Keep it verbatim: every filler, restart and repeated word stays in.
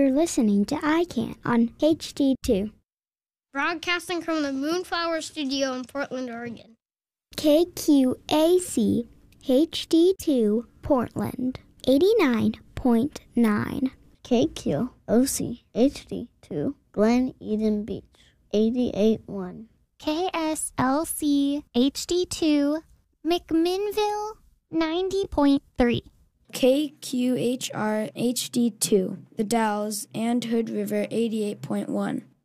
You're listening to I Can on H D two. Broadcasting from the Moonflower Studio in Portland, Oregon. K Q A C H D two Portland, eighty-nine point nine. K Q O C H D two Glen Eden Beach, eighty-eight point one. K S L C H D two McMinnville, ninety point three. K Q H R H D two The Dalles and Hood River, eighty-eight point one.